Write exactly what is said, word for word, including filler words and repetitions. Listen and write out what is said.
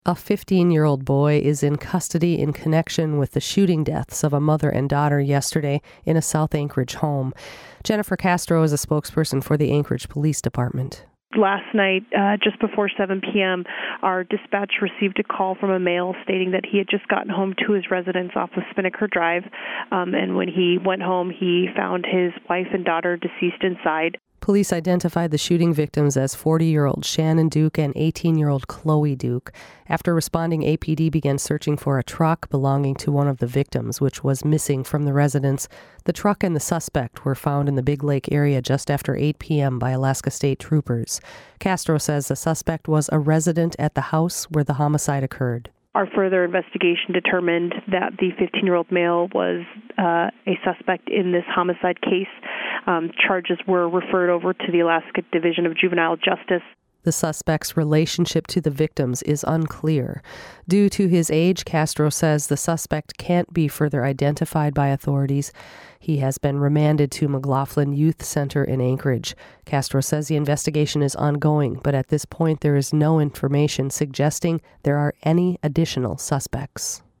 A fifteen-year-old boy is in custody in connection with the shooting deaths of a mother and daughter yesterday in a South Anchorage home. Jennifer Castro is a spokesperson for the Anchorage Police Department. Last night, uh, just before seven p.m., our dispatch received a call from a male stating that he had just gotten home to his residence off of Spinnaker Drive, um, and when he went home, he found his wife and daughter deceased inside. Police identified the shooting victims as forty-year-old Shannon Duke and eighteen-year-old Chloe Duke. After responding, A P D began searching for a truck belonging to one of the victims, which was missing from the residence. The truck and the suspect were found in the Big Lake area just after eight p.m. by Alaska State Troopers. Castro says the suspect was a resident at the house where the homicide occurred. Our further investigation determined that the fifteen-year-old male was uh, a suspect in this homicide case. Um, charges were referred over to the Alaska Division of Juvenile Justice. The suspect's relationship to the victims is unclear. Due to his age, Castro says the suspect can't be further identified by authorities. He has been remanded to McLaughlin Youth Center in Anchorage. Castro says the investigation is ongoing, but at this point there is no information suggesting there are any additional suspects.